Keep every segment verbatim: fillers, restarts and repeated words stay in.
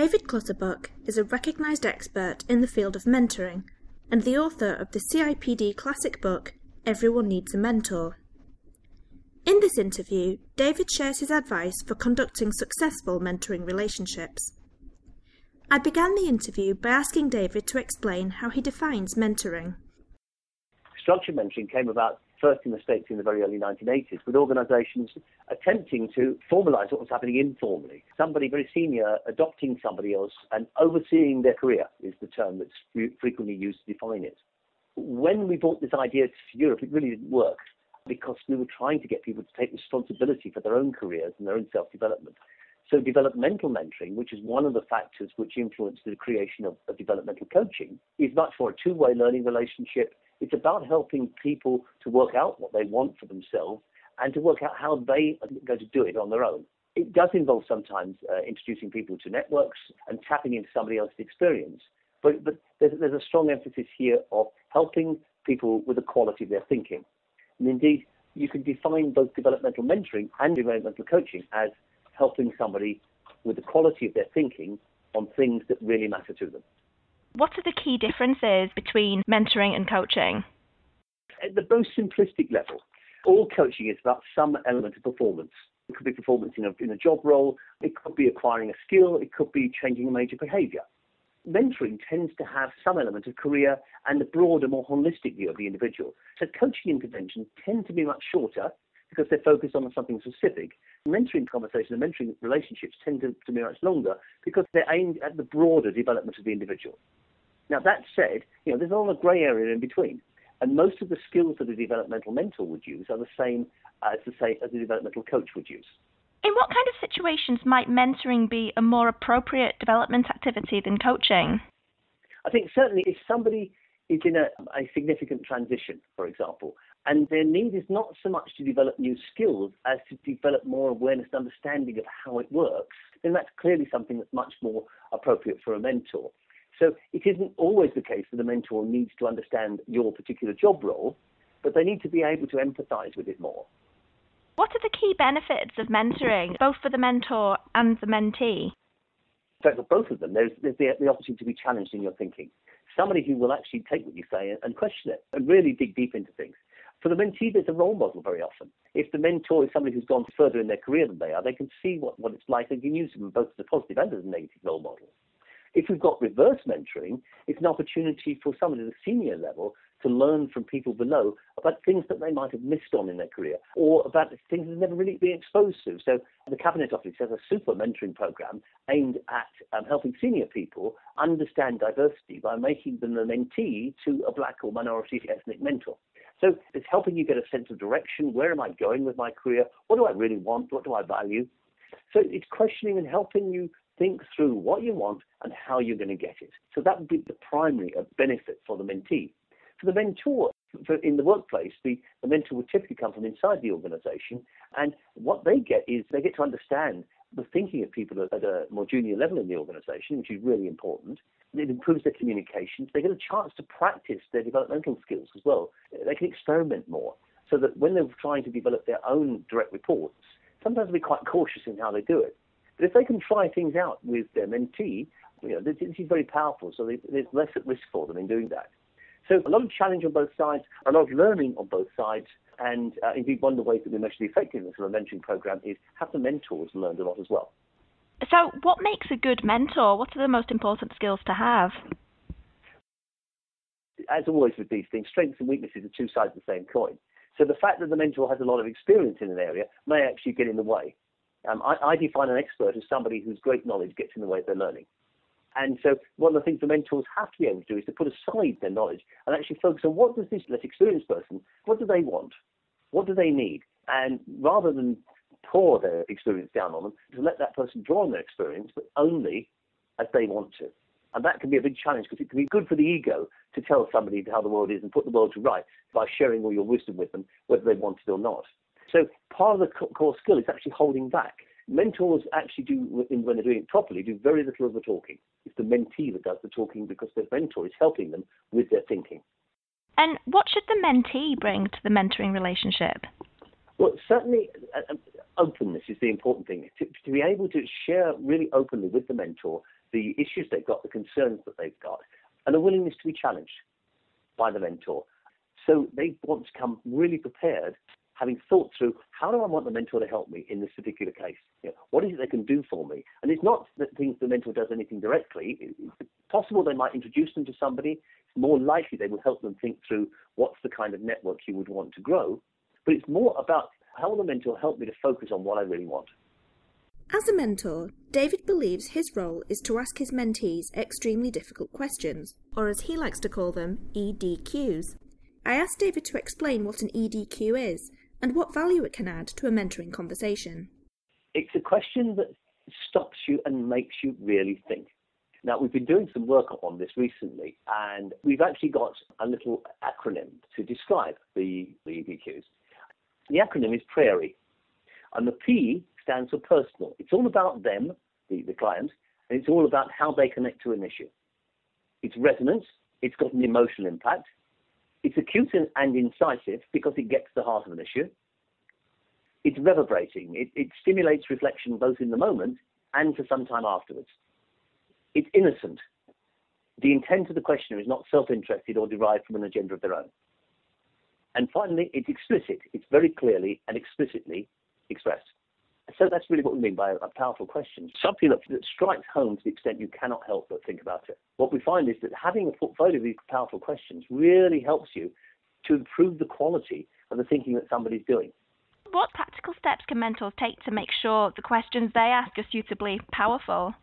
David Clutterbuck is a recognised expert in the field of mentoring and the author of the C I P D classic book, Everyone Needs a Mentor. In this interview, David shares his advice for conducting successful mentoring relationships. I began the interview by asking David to explain how he defines mentoring. Structured mentoring came about first in the States in the very early nineteen eighties, with organisations attempting to formalise what was happening informally. Somebody very senior adopting somebody else and overseeing their career is the term that's frequently used to define it. When we brought this idea to Europe, it really didn't work because we were trying to get people to take responsibility for their own careers and their own self-development. So developmental mentoring, which is one of the factors which influenced the creation of, of developmental coaching, is much more a two-way learning relationship. It's about helping people to work out what they want for themselves and to work out how they are going to do it on their own. It does involve sometimes uh, introducing people to networks and tapping into somebody else's experience. But, but there's, there's a strong emphasis here of helping people with the quality of their thinking. And indeed, you can define both developmental mentoring and developmental coaching as helping somebody with the quality of their thinking on things that really matter to them. What are the key differences between mentoring and coaching? At the most simplistic level, all coaching is about some element of performance. It could be performance in a, in a job role, it could be acquiring a skill, it could be changing a major behaviour. Mentoring tends to have some element of career and a broader, more holistic view of the individual. So coaching interventions tend to be much shorter because they're focused on something specific. Mentoring conversations and mentoring relationships tend to, to be much longer because they're aimed at the broader development of the individual. Now, that said, you know, there's a lot of grey area in between. And most of the skills that a developmental mentor would use are the same as the same as a developmental coach would use. In what kind of situations might mentoring be a more appropriate development activity than coaching? I think certainly if somebody is in a, a significant transition, for example, and their need is not so much to develop new skills as to develop more awareness and understanding of how it works, then that's clearly something that's much more appropriate for a mentor. So it isn't always the case that a mentor needs to understand your particular job role, but they need to be able to empathise with it more. What are the key benefits of mentoring, both for the mentor and the mentee? In fact, for both of them, there's, there's the, the opportunity to be challenged in your thinking. Somebody who will actually take what you say and, and question it and really dig deep into things. For the mentee, there's a role model very often. If the mentor is somebody who's gone further in their career than they are, they can see what, what it's like and can use them both as a positive and as a negative role model. If we've got reverse mentoring, it's an opportunity for somebody at a senior level to learn from people below about things that they might have missed on in their career or about things they've never really been exposed to. So the Cabinet Office has a super mentoring program aimed at um, helping senior people understand diversity by making them a mentee to a black or minority ethnic mentor. So it's helping you get a sense of direction. Where am I going with my career? What do I really want? What do I value? So it's questioning and helping you think through what you want and how you're going to get it. So that would be the primary benefit for the mentee. For the mentor, for in the workplace, the, the mentor would typically come from inside the organisation, and what they get is they get to understand the thinking of people at a more junior level in the organisation, which is really important. It improves their communications. They get a chance to practice their developmental skills as well. They can experiment more, so that when they're trying to develop their own direct reports, sometimes they're quite cautious in how they do it. But if they can try things out with their mentee, you know, this, this is very powerful, so there's less at risk for them in doing that. So a lot of challenge on both sides, a lot of learning on both sides, and uh, indeed one of the ways that we measure the effectiveness of a mentoring program is have the mentors learned a lot as well. So what makes a good mentor? What are the most important skills to have? As always with these things, strengths and weaknesses are two sides of the same coin. So the fact that the mentor has a lot of experience in an area may actually get in the way. Um, I, I define an expert as somebody whose great knowledge gets in the way of their learning. And so one of the things the mentors have to be able to do is to put aside their knowledge and actually focus on what does this less experienced person, what do they want? What do they need? And rather than pour their experience down on them, to let that person draw on their experience, but only as they want to. And that can be a big challenge because it can be good for the ego to tell somebody how the world is and put the world to rights by sharing all your wisdom with them, whether they want it or not. So part of the core skill is actually holding back. Mentors actually do, when they're doing it properly, do very little of the talking. It's the mentee that does the talking because their mentor is helping them with their thinking. And what should the mentee bring to the mentoring relationship? Well, certainly, openness is the important thing. To, to be able to share really openly with the mentor the issues they've got, the concerns that they've got, and a willingness to be challenged by the mentor. So they want to come really prepared, having thought through, how do I want the mentor to help me in this particular case? You know, what is it they can do for me? And it's not that things the mentor does anything directly. It's possible they might introduce them to somebody. It's more likely they will help them think through what's the kind of network you would want to grow. But it's more about how will the mentor help me to focus on what I really want. As a mentor, David believes his role is to ask his mentees extremely difficult questions, or as he likes to call them, E D Qs. I asked David to explain what an E D Q is and what value it can add to a mentoring conversation. It's a question that stops you and makes you really think. Now, we've been doing some work on this recently, and we've actually got a little acronym to describe the, the E D Qs. The acronym is PRAIRIE, and the P stands for personal. It's all about them, the, the client, and it's all about how they connect to an issue. It's resonance, it's got an emotional impact, it's acute and, and incisive because it gets to the heart of an issue. It's reverberating, it, it stimulates reflection both in the moment and for some time afterwards. It's innocent. The intent of the questioner is not self-interested or derived from an agenda of their own. And finally, it's explicit. It's very clearly and explicitly expressed. So that's really what we mean by a powerful question. Something that, that strikes home to the extent you cannot help but think about it. What we find is that having a portfolio of these powerful questions really helps you to improve the quality of the thinking that somebody's doing. What practical steps can mentors take to make sure the questions they ask are suitably powerful?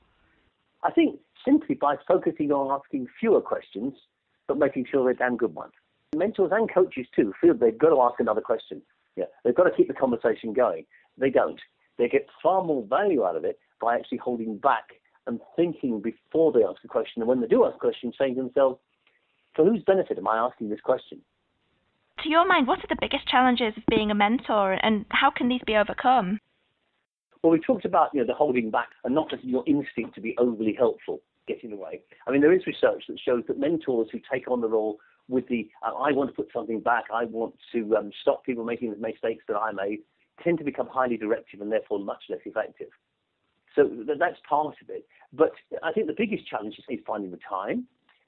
I think simply by focusing on asking fewer questions, but making sure they're damn good ones. Mentors and coaches too feel they've got to ask another question. Yeah, they've got to keep the conversation going. They don't. They get far more value out of it by actually holding back and thinking before they ask a question. And when they do ask a question, saying to themselves, for whose benefit am I asking this question? To your mind, what are the biggest challenges of being a mentor, and how can these be overcome? Well, we talked about you know the holding back and not just your instinct to be overly helpful get in the way. I mean, there is research that shows that mentors who take on the role with the uh, I want to put something back, I want to um, stop people making the mistakes that I made, tend to become highly directive and therefore much less effective. So th- that's part of it. But I think the biggest challenge is, is finding the time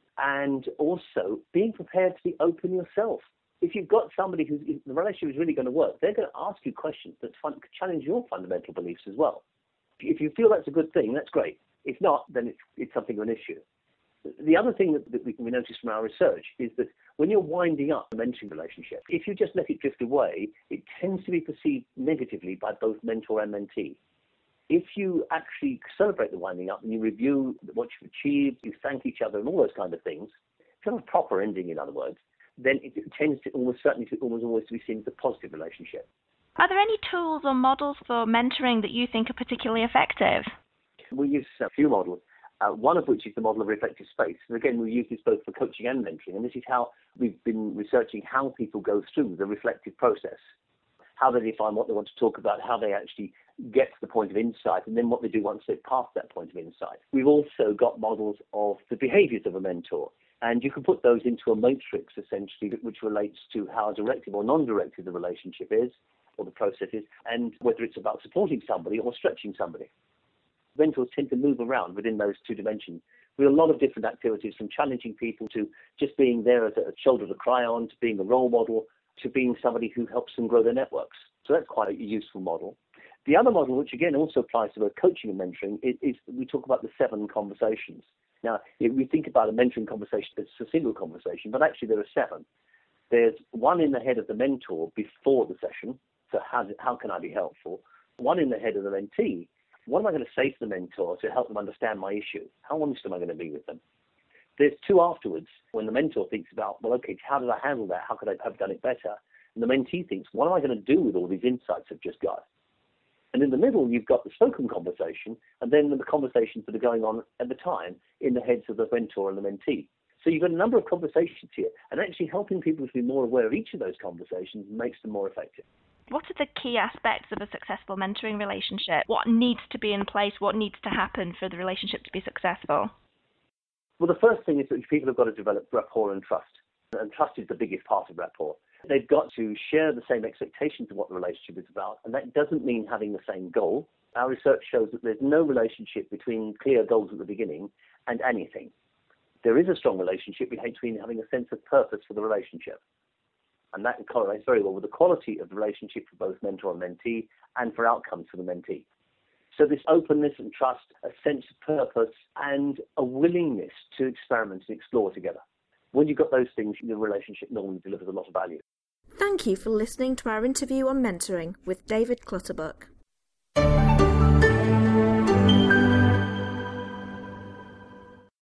and also being prepared to be open yourself. If you've got somebody who's the relationship is really going to work, they're going to ask you questions that fun- challenge your fundamental beliefs as well. If you feel that's a good thing, that's great. If not, then it's, it's something of an issue. The other thing that, that we can notice from our research is that when you're winding up a mentoring relationship, if you just let it drift away, it tends to be perceived negatively by both mentor and mentee. If you actually celebrate the winding up and you review what you've achieved, you thank each other and all those kind of things, kind of a proper ending in other words, then it tends to almost certainly to almost always to be seen as a positive relationship. Are there any tools or models for mentoring that you think are particularly effective? We use a few models. Uh, one of which is the model of reflective space. And again, we use this both for coaching and mentoring. And this is how we've been researching how people go through the reflective process, how they define what they want to talk about, how they actually get to the point of insight, and then what they do once they've passed that point of insight. We've also got models of the behaviors of a mentor. And you can put those into a matrix, essentially, which relates to how directive or non-directive the relationship is, or the process is, and whether it's about supporting somebody or stretching somebody. Mentors tend to move around within those two dimensions with a lot of different activities, from challenging people to just being there as a shoulder to cry on, to being a role model, to being somebody who helps them grow their networks. So that's quite a useful model. The other model, which again also applies to both coaching and mentoring, is, is we talk about the seven conversations. Now, we think about a mentoring conversation as a single conversation, but actually there are seven. There's one in the head of the mentor before the session, so how, how can I be helpful? One in the head of the mentee. What am I going to say to the mentor to help them understand my issue? How honest am I going to be with them? There's two afterwards, when the mentor thinks about, well, okay, how did I handle that? How could I have done it better? And the mentee thinks, what am I going to do with all these insights I've just got? And in the middle, you've got the spoken conversation, and then the conversations that are going on at the time in the heads of the mentor and the mentee. So you've got a number of conversations here, and actually helping people to be more aware of each of those conversations makes them more effective. What are the key aspects of a successful mentoring relationship? What needs to be in place? What needs to happen for the relationship to be successful? Well, the first thing is that people have got to develop rapport and trust. And trust is the biggest part of rapport. They've got to share the same expectations of what the relationship is about, and that doesn't mean having the same goal. Our research shows that there's no relationship between clear goals at the beginning and anything. There is a strong relationship between having a sense of purpose for the relationship. And that correlates very well with the quality of the relationship for both mentor and mentee and for outcomes for the mentee. So this openness and trust, a sense of purpose, and a willingness to experiment and explore together. When you've got those things, the relationship normally delivers a lot of value. Thank you for listening to our interview on mentoring with David Clutterbuck.